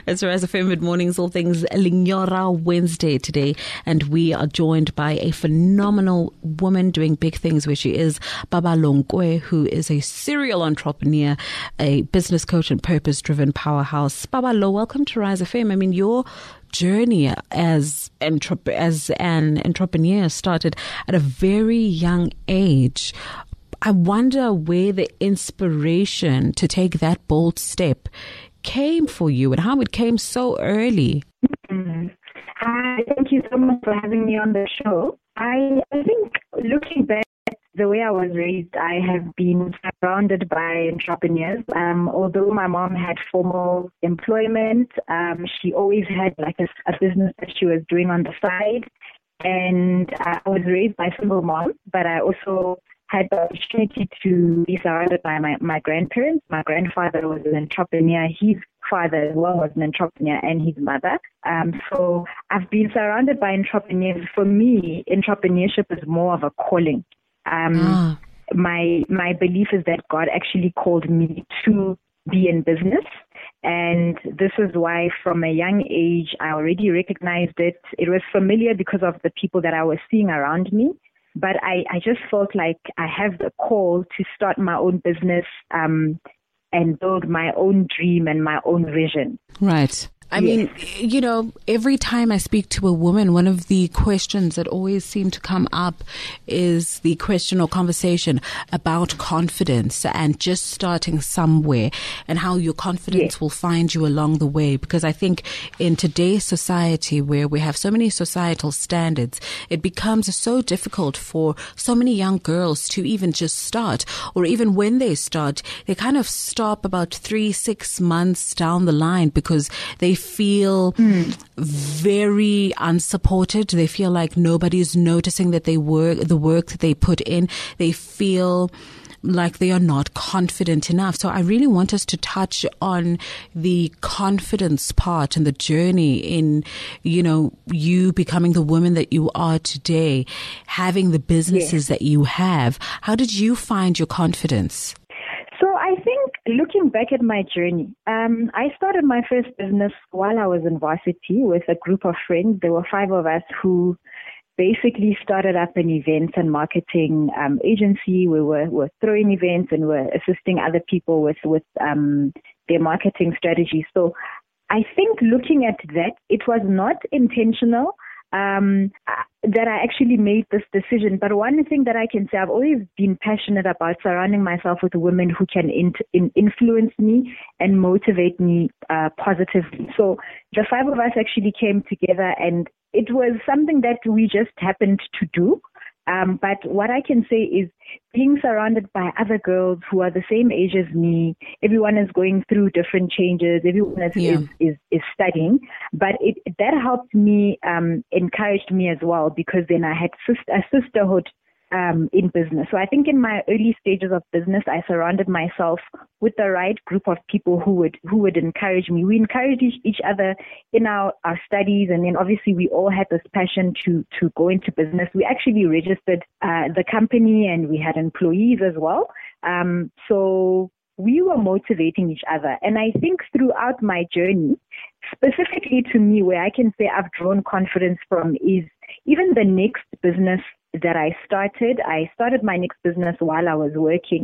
It's Rise FM Mid Mornings, all things Linyora Wednesday today. And we are joined by a phenomenal woman doing big things where she is, Baba Longwe, who is a serial entrepreneur, a business coach and purpose-driven powerhouse. Baba Lo, welcome to Rise FM. I mean, your journey as an entrepreneur started at a very young age. I wonder where the inspiration to take that bold step came for you and how it came so early. Hi, thank you so much for having me on the show. I think looking back, the way I was raised, I have been surrounded by entrepreneurs. Although my mom had formal employment, she always had like a business that she was doing on the side. And I was raised by a single mom, but I also had the opportunity to be surrounded by my grandparents. My grandfather was an entrepreneur. His father as well was an entrepreneur, and his mother. So I've been surrounded by entrepreneurs. For me, entrepreneurship is more of a calling. My belief is that God actually called me to be in business. And this is why from a young age, I already recognized it. It was familiar because of the people that I was seeing around me. But I just felt like I have the call to start my own business and build my own dream and my own vision. Right. I mean, you know, every time I speak to a woman, one of the questions that always seem to come up is the question or conversation about confidence and just starting somewhere and how your confidence will find you along the way. Because I think in today's society where we have so many societal standards, it becomes so difficult for so many young girls to even just start, or even when they start, they kind of stop about 3-6 months down the line because they feel very unsupported. They feel like nobody's noticing that the work that they put in. They feel like they are not confident enough. So I really want us to touch on the confidence part and the journey in, you know, you becoming the woman that you are today, having the businesses that you have. How did you find your confidence? So I think looking back at my journey, I started my first business while I was in varsity with a group of friends. There were 5 of us who basically started up an events and marketing agency. We were throwing events and were assisting other people with their marketing strategy. So I think looking at that, it was not intentional that I actually made this decision. But one thing that I can say, I've always been passionate about surrounding myself with women who can influence me and motivate me positively. So the 5 of us actually came together, and it was something that we just happened to do. But what I can say is being surrounded by other girls who are the same age as me, everyone is going through different changes, everyone is studying, but that helped me, encouraged me as well, because then I had a sisterhood in business. So I think in my early stages of business, I surrounded myself with the right group of people who would encourage me. We encouraged each other in our studies, and then obviously we all had this passion to go into business. We actually registered the company, and we had employees as well. So we were motivating each other. And I think throughout my journey, specifically to me, where I can say I've drawn confidence from is even the next business that I started my next business while I was working.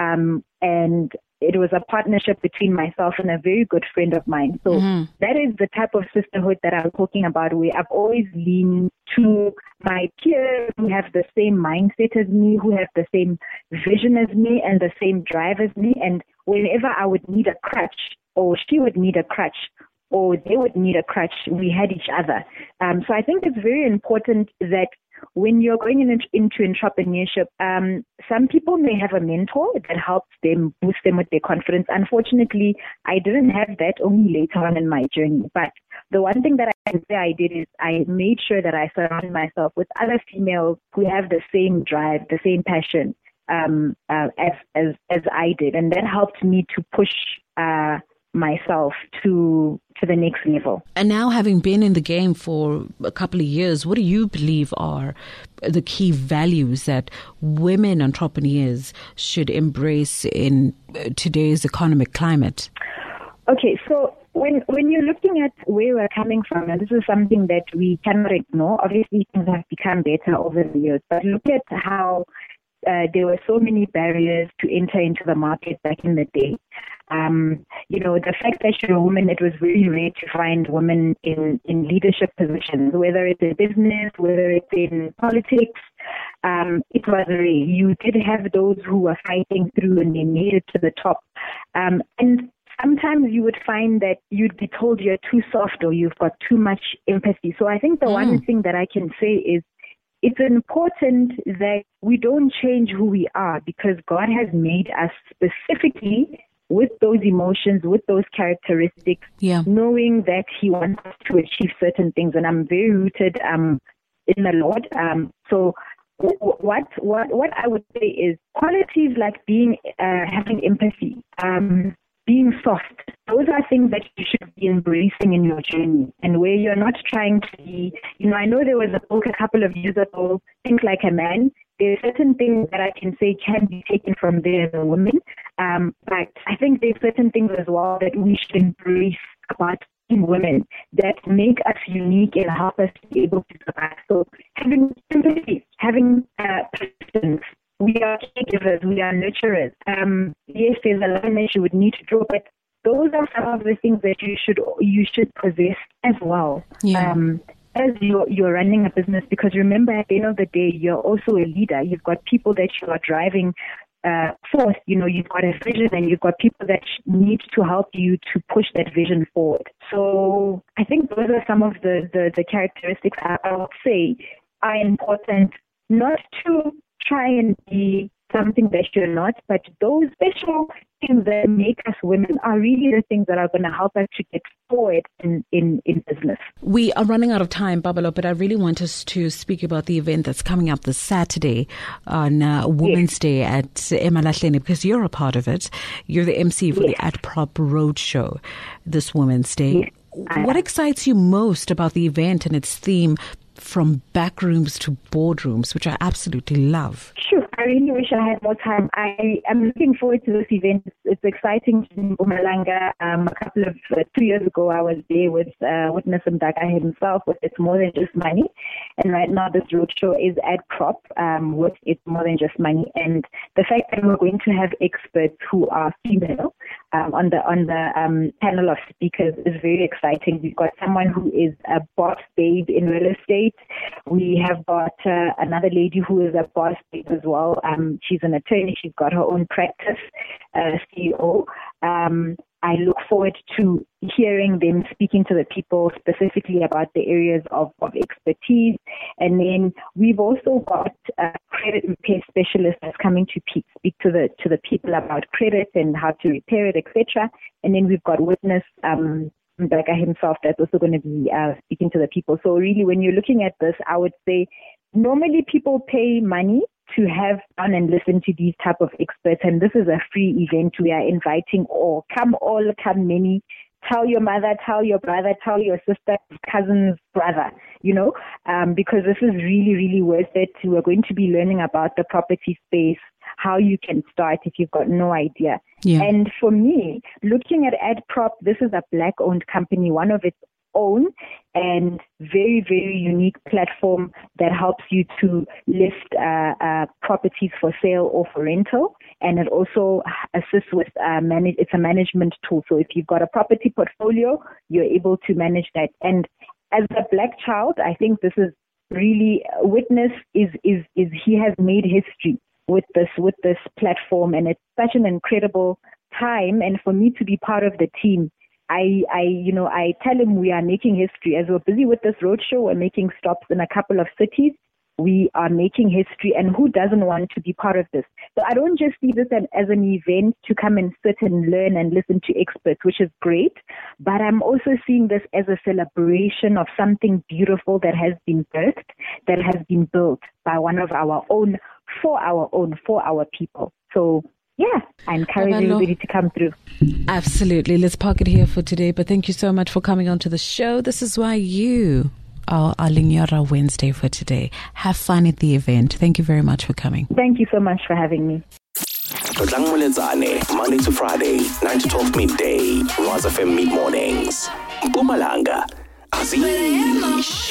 And it was a partnership between myself and a very good friend of mine. So that is the type of sisterhood that I'm talking about, where I've always leaned to my peers who have the same mindset as me, who have the same vision as me and the same drive as me. And whenever I would need a crutch, or she would need a crutch, or they would need a crutch, we had each other. So I think it's very important that when you're going into entrepreneurship, some people may have a mentor that helps them, boost them with their confidence. Unfortunately, I didn't have that, only later on in my journey. But the one thing that I can say I did is I made sure that I surrounded myself with other females who have the same drive, the same passion as I did. And that helped me to push myself to the next level. And now, having been in the game for a couple of years, what do you believe are the key values that women entrepreneurs should embrace in today's economic climate? Okay, so when you're looking at where we're coming from, and this is something that we cannot ignore, obviously things have become better over the years, but look at how there were so many barriers to enter into the market back in the day. The fact that you're a woman, it was very rare to find women in leadership positions, whether it's in business, whether it's in politics. It was rare. You did have those who were fighting through and they made it to the top. And sometimes you would find that you'd be told you're too soft or you've got too much empathy. So I think the one thing that I can say is it's important that we don't change who we are, because God has made us specifically with those emotions, with those characteristics, knowing that He wants us to achieve certain things. And I'm very rooted in the Lord. So what I would say is qualities like having empathy, being soft. Those are things that you should be embracing in your journey, and where you're not trying to be, I know there was a book a couple of years ago, Think Like a Man. There are certain things that I can say can be taken from there as a woman, but I think there's certain things as well that we should embrace about women that make us unique and help us to be able to survive. So having sympathy, having persistence. We are caregivers, we are nurturers. Yes, there's a line that you would need to draw, but those are some of the things that you should possess as well. As you're running a business, because remember, at the end of the day, you're also a leader. You've got people that you are driving forth. You've got a vision, and you've got people that need to help you to push that vision forward. So I think those are some of the characteristics I would say are important, not to try and be something that you're not, but those special things that make us women are really the things that are going to help us to get forward in business. We are running out of time, Babalo, but I really want us to speak about the event that's coming up this Saturday on Women's Day at eMalahleni, because you're a part of it. You're the MC for the AdProp Roadshow this Women's Day. What excites you most about the event and its theme, from backrooms to boardrooms, which I absolutely love? Sure. I really wish I had more time. I am looking forward to this event. It's exciting in Mpumalanga. A couple of 2 years ago, I was there with Witness Mdaka himself with It's More Than Just Money. And right now, this roadshow is AdProp with It's More Than Just Money. And the fact that we're going to have experts who are female on the panel of speakers is very exciting. We've got someone who is a boss babe in real estate. We have got another lady who is a boss babe as well. She's an attorney. She's got her own practice, CEO. I look forward to hearing them speaking to the people specifically about the areas of expertise. And then we've also got a credit repair specialist that's coming to speak to the people about credit and how to repair it, etc. And then we've got Witness Mdaka himself that's also going to be speaking to the people. So really, when you're looking at this, I would say normally people pay money to have on and listen to these type of experts, and this is a free event. We are inviting all, come many. Tell your mother, tell your brother, tell your sister, cousin's brother, because this is really, really worth it. We're going to be learning about the property space, how you can start if you've got no idea. And for me, looking at AdProp, this is a Black-owned company, one of its own, and very, very unique platform that helps you to list properties for sale or for rental. And it also assists with it's a management tool. So if you've got a property portfolio, you're able to manage that. And as a Black child, I think this is really Witness is he has made history with this platform, and it's such an incredible time. And for me to be part of the team, I tell him we are making history. As we're busy with this roadshow, we're making stops in a couple of cities. We are making history, and who doesn't want to be part of this? So I don't just see this as an event to come and sit and learn and listen to experts, which is great, but I'm also seeing this as a celebration of something beautiful that has been birthed, that has been built by one of our own, for our people. So yeah, I encourage everybody to come through. Absolutely. Let's park it here for today, but thank you so much for coming on to the show. This is why you are our Linyora Wednesday for today. Have fun at the event. Thank you very much for coming. Thank you so much for having me. Tlotlang Moletsane, Monday to Friday, 9 to 12 midday. Roz FM Mid Mornings. Mpumalanga. Azish.